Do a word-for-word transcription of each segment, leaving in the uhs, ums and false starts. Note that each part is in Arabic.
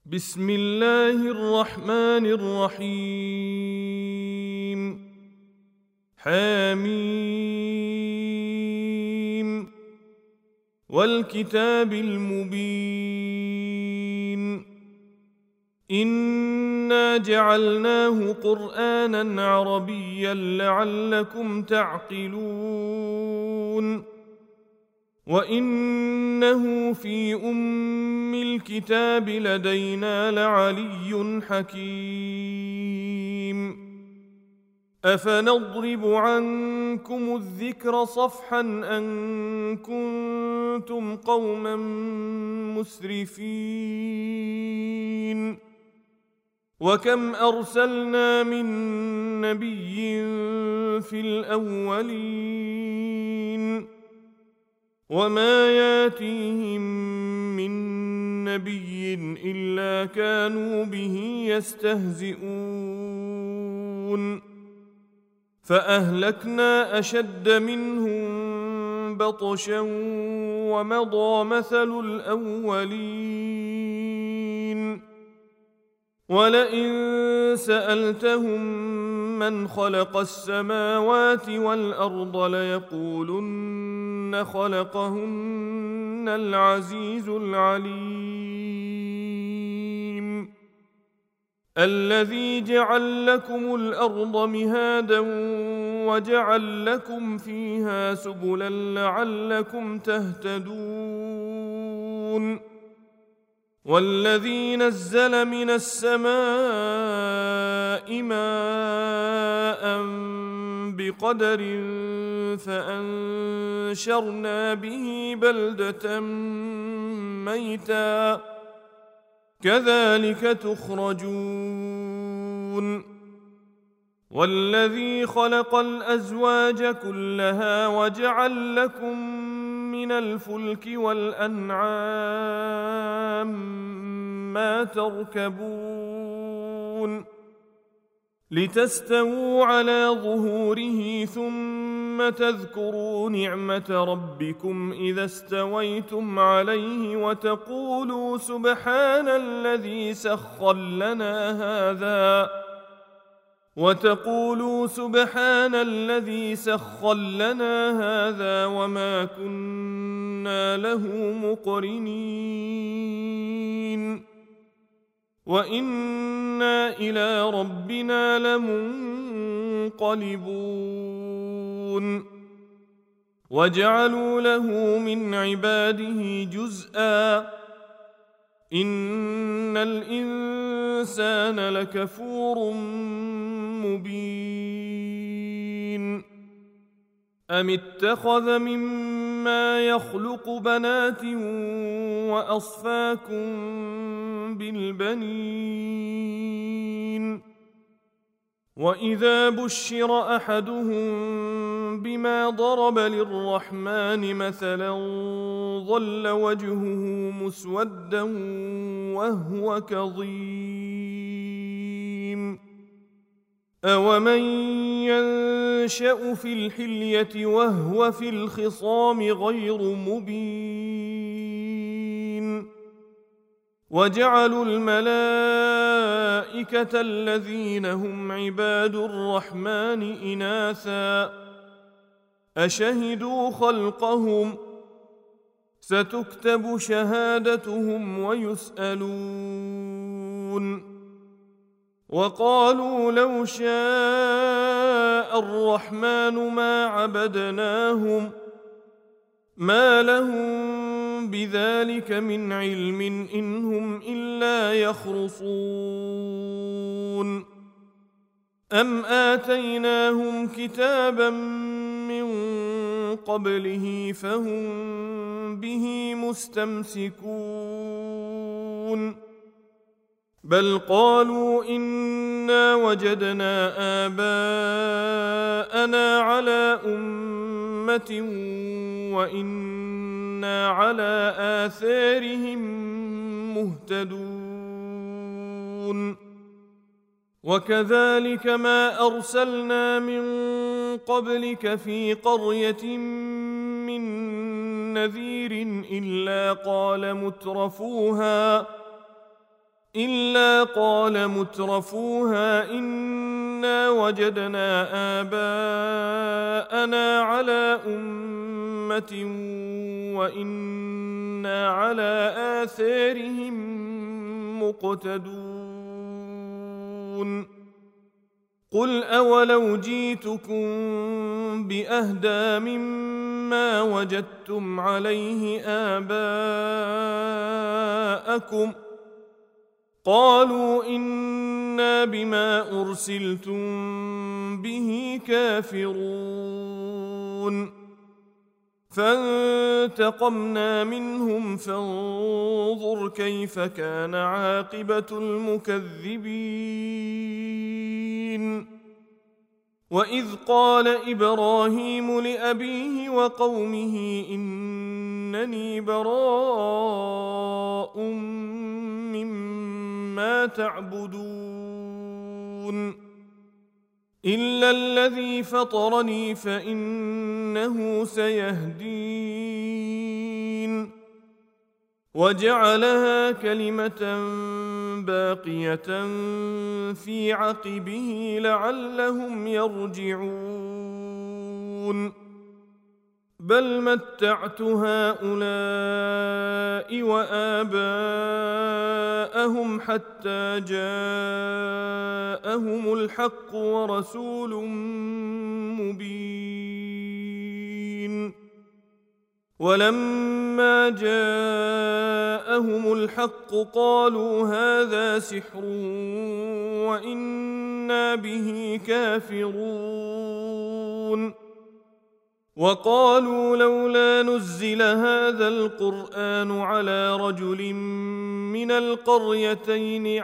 بسم الله الرحمن الرحيم. حميم والكتاب المبين إنا جعلناه قرآنا عربيا لعلكم تعقلون وإنه في أم الكتاب لدينا لعلي حكيم. أفنضرب عنكم الذكر صفحا أن كنتم قوما مسرفين وكم أرسلنا من نبي في الأولين وما ياتيهم من نبي إلا كانوا به يستهزئون فأهلكنا أشد منهم بطشا ومضى مثل الأولين ولئن سألتهم من خلق السماوات والأرض ليقولن خلقهن العزيز العليم الذي جعل لكم الأرض مهادا وجعل لكم فيها سبلا لعلكم تهتدون والذي نزل من السماء ماء بقدر فأنشرنا به بلدة ميتا كذلك تخرجون والذي خلق الأزواج كلها وجعل لكم من الفلك والأنعام ما تركبون لتستووا على ظهوره ثم تذكروا نعمة ربكم إذا استويتم عليه وتقولوا سبحان الذي سخر لنا هذا وتقولوا سبحان الذي سخر لنا هذا وما كنا له مقرنين وإنا إلى ربنا لمنقلبون وجعلوا له من عباده جزءا إن الإنسان لكفور مبين أم اتخذ مما يخلق بنات وأصفاكم بالبنين وإذا بشر أحدهم بما ضرب للرحمن مثلا ظل وجهه مسودا وهو كظيم أومن ينشأ في الحلية وهو في الخصام غير مبين وجعلوا الملائكة الذين هم عباد الرحمن إناثا أشهدوا خلقهم ستكتب شهادتهم ويسألون وقالوا لو شاء الرحمن ما عبدناهم ما لهم بذلك من علم إن هم إلا يخرصون أم آتيناهم كتابا من قبله فهم به مستمسكون بل قالوا إنا وجدنا آباءنا على أمة وإنا على آثارهم مهتدون وكذلك ما أرسلنا من قبلك في قرية من نذير إلا قال مترفوها إلا قال مترفوها إنا وجدنا آباءنا على أمة وإنا على آثارهم مقتدون قل أولو جئتكم بأهدى مما وجدتم عليه آباءكم قالوا إنا بما أرسلتم به كافرون فانتقمنا منهم فانظر كيف كان عاقبة المكذبين وإذ قال إبراهيم لأبيه وقومه إنني براء مما تعبدون إلا الذي فطرني فإنه سيهدين وجعلها كلمة باقية في عقبه لعلهم يرجعون بل متعت هؤلاء وآباءهم حتى جاءهم الحق ورسول مبين ولما جاءهم الحق قالوا هذا سحر وإنا به كافرون وقالوا لولا نزل هذا القرآن على رجل من القريتين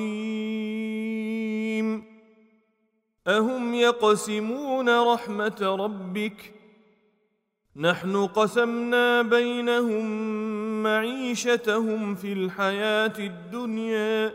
عظيم أهم يقسمون رحمة ربك نحن قسمنا بينهم معيشتهم في الحياة الدنيا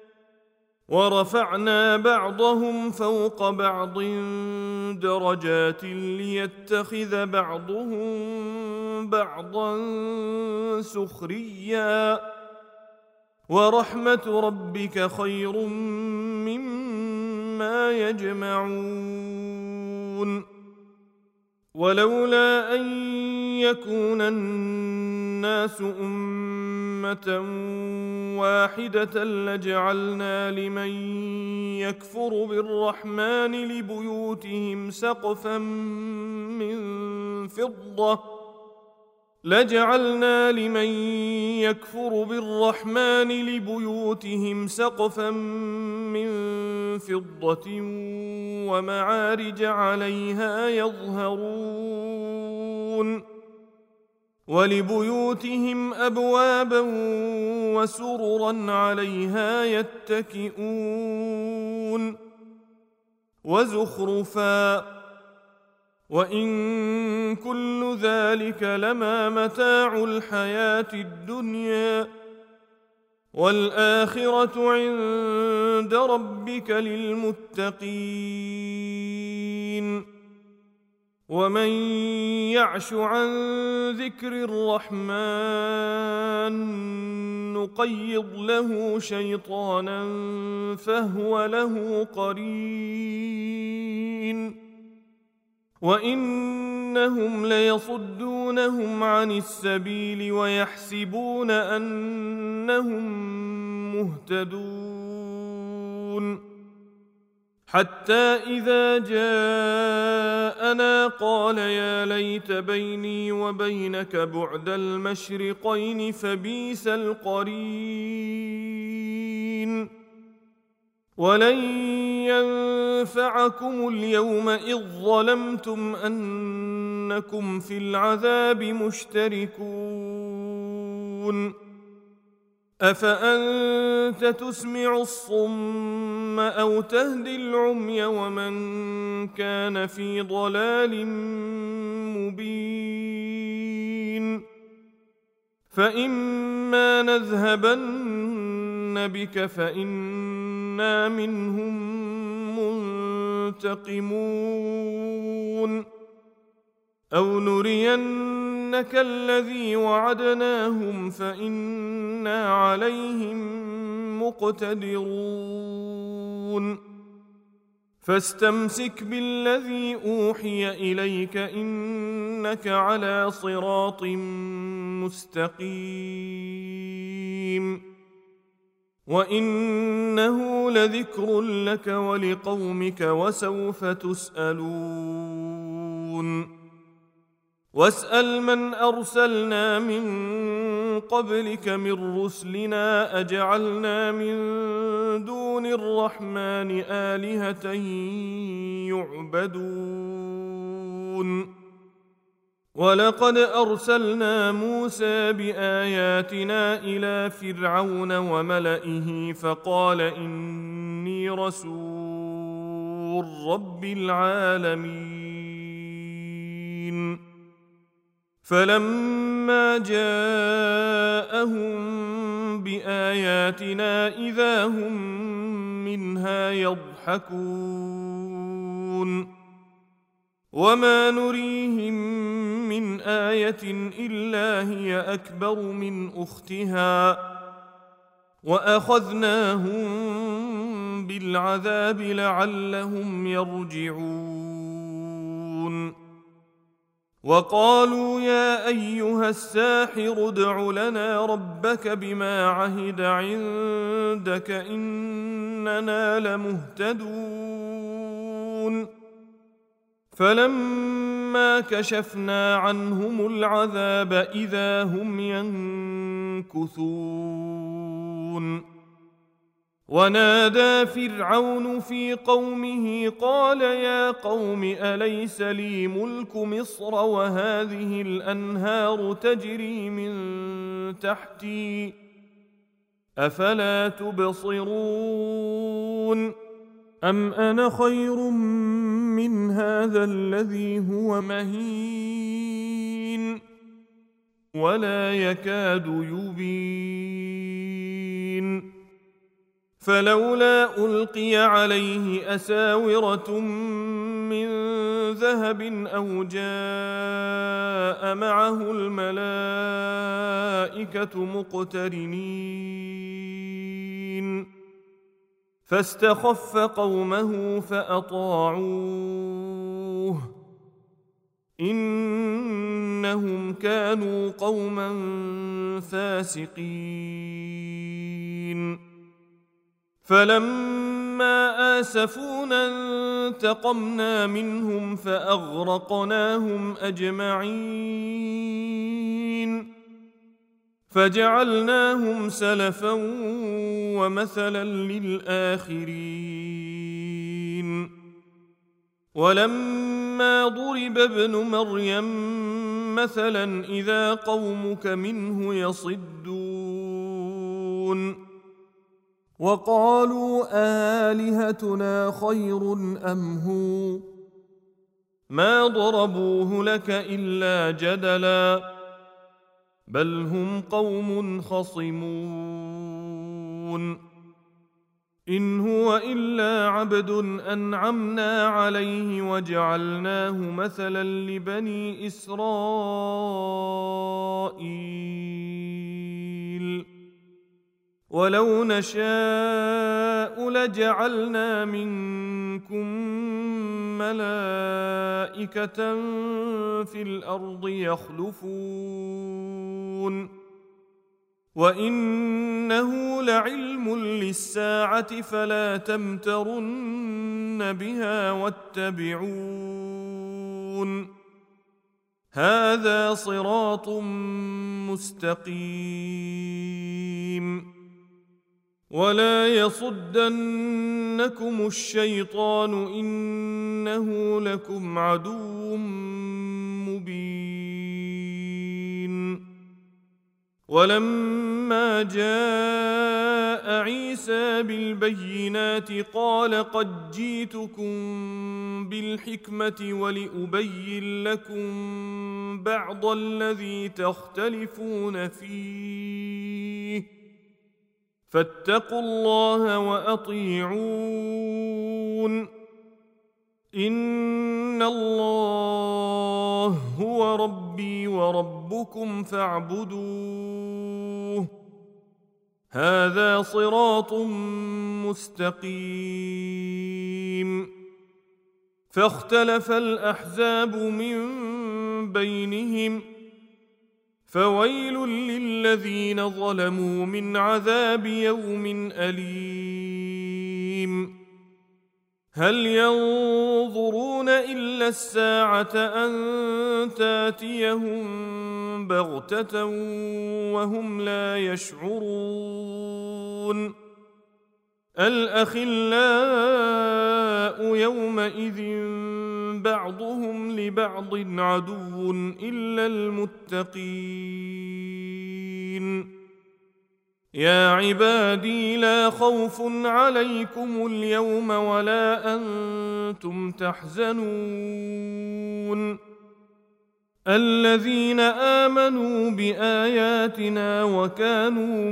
ورفعنا بعضهم فوق بعض درجات ليتخذ بعضهم بعضا سخريا ورحمة ربك خير مما يجمعون ولولا أن يكون الناس أمة واحدة لجعلنا لمن يكفر بالرحمن لبيوتهم سقفا من فضة لجعلنا لمن يكفر بالرحمن لبيوتهم سقفا من فضة ومعارج عليها يظهرون ولبيوتهم أبوابا وسررا عليها يتكئون وزخرفا وإن كل ذلك لما متاع الحياة الدنيا والآخرة عند ربك للمتقين ومن يعش عن ذكر الرحمن نقيض له شيطانا فهو له قرين وإنهم ليصدونهم عن السبيل ويحسبون أنهم مهتدون حتى إذا جاءنا قال يا ليت بيني وبينك بعد المشرقين فبئس القرين ولن ينفعكم اليوم إذ ظلمتم أنكم في العذاب مشتركون أفأنت تسمع الصم أو تهدي العمي ومن كان في ضلال مبين فإما نذهبن بك فإنا منهم منتقمون أو نرين إنك الذي وعدناهم فإنا عليهم مقتدرون فاستمسك بالذي أوحي إليك إنك على صراط مستقيم وإنه لذكر لك ولقومك وسوف تسألون واسأل من أرسلنا من قبلك من رسلنا أجعلنا من دون الرحمن آلهة يعبدون ولقد أرسلنا موسى بآياتنا إلى فرعون وملئه فقال إني رسول رب العالمين فلما جاءهم بآياتنا إذا هم منها يضحكون وما نريهم من آية إلا هي أكبر من أختها وأخذناهم بالعذاب لعلهم يرجعون وقالوا يا أيها الساحر ادع لنا ربك بما عهد عندك إننا لمهتدون فلما كشفنا عنهم العذاب إذا هم ينكثون ونادى فرعون في قومه قال يا قوم أليس لي ملك مصر وهذه الأنهار تجري من تحتي أفلا تبصرون أم أنا خير من هذا الذي هو مهين ولا يكاد يبين فلولا ألقي عليه أساورة من ذهب أو جاء معه الملائكة مقترنين فاستخف قومه فأطاعوه إنهم كانوا قوما فاسقين فلما آسفونا انتقمنا منهم فأغرقناهم أجمعين فجعلناهم سلفا ومثلا للآخرين ولما ضرب ابن مريم مثلا إذا قومك منه يصدون وقالوا آلهتنا خير أم هو ما ضربوه لك إلا جدلا بل هم قوم خصمون إن هو إلا عبد أنعمنا عليه وجعلناه مثلا لبني إسرائيل ولو نشاء لجعلنا منكم ملائكة في الأرض يخلفون وإنه لعلم للساعة فلا تمترن بها واتبعون هذا صراط مستقيم ولا يصدنكم الشيطان إنه لكم عدو مبين ولما جاء عيسى بالبينات قال قد جئتكم بالحكمة ولأبين لكم بعض الذي تختلفون فيه فاتقوا الله وأطيعون إن الله هو ربي وربكم ربكم فاعبدوه هذا صراط مستقيم فاختلف الأحزاب من بينهم فويل للذين ظلموا من عذاب يوم أليم هل ينظرون إلا الساعة أن تاتيهم بغتة وهم لا يشعرون الأخلاء يومئذ بعضهم لبعض عدو إلا المتقين يا عبادي لا خوف عليكم اليوم ولا أنتم تحزنون الذين آمنوا بآياتنا وكانوا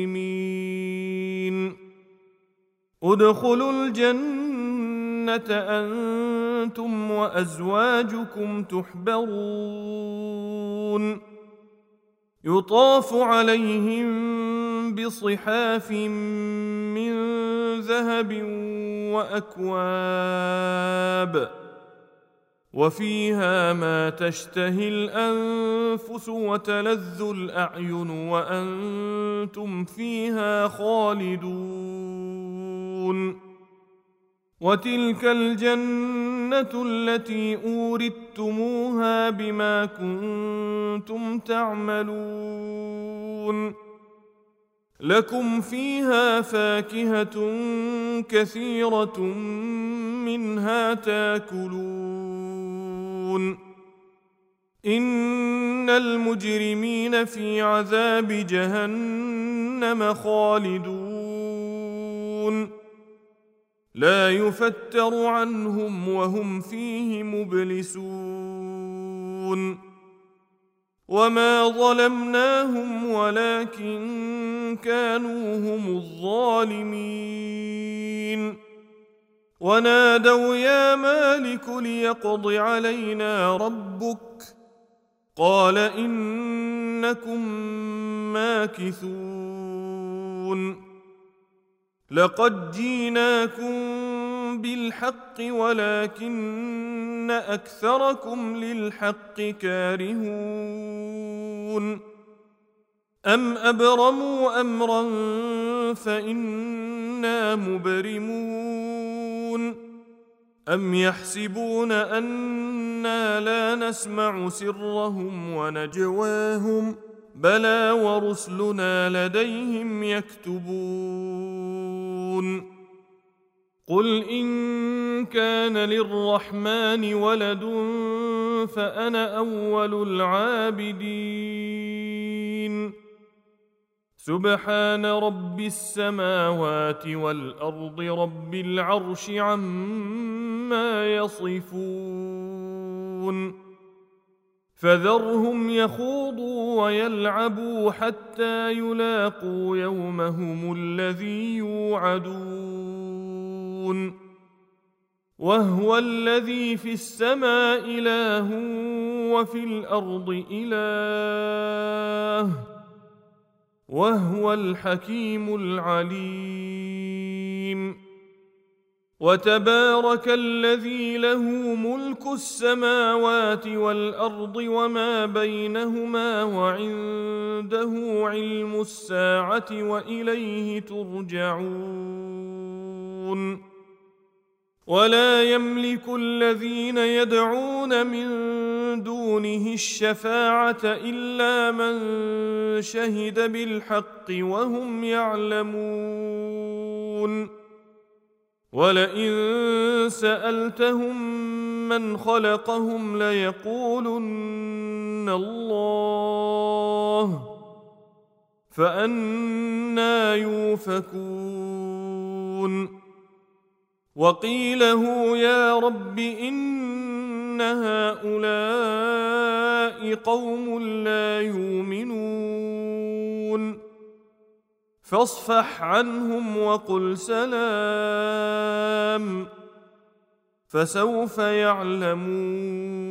مسلمين ادخلوا الجنة أنتم وأزواجكم تحبرون يطاف عليهم بصحاف من ذهب وأكواب وفيها ما تشتهي الأنفس وتلذ الأعين وأنتم فيها خالدون وتلك الجنة التي أورثتموها بما كنتم تعملون لكم فيها فاكهة كثيرة منها تاكلون إن المجرمين في عذاب جهنم خالدون لا يفتر عنهم وهم فيه مبلسون وما ظلمناهم ولكن كانوا هم الظالمين ونادوا يا مالك ليقض علينا ربك قال إنكم ماكثون لقد جيناكم بالحق ولكن أكثركم للحق كارهون أم أبرموا أمرا فإنا مبرمون أم يحسبون أنا لا نسمع سرهم ونجواهم بلى ورسلنا لديهم يكتبون قل إن كان للرحمن ولد فأنا أول العابدين سبحان رب السماوات والأرض رب العرش عما يصفون فذرهم يخوضوا ويلعبوا حتى يلاقوا يومهم الذي يوعدون وهو الذي في السماء إله وفي الأرض إله وهو الحكيم العليم وتبارك الذي له ملك السماوات والأرض وما بينهما وعنده علم الساعة وإليه ترجعون ولا يملك الذين يدعون من دونه الشفاعة إلا من شهد بالحق وهم يعلمون ولئن سألتهم من خلقهم ليقولن الله فأنى يؤفكون وقيله يا رب إن هؤلاء قوم لا يؤمنون فاصفح عنهم وقل سلام فسوف يعلمون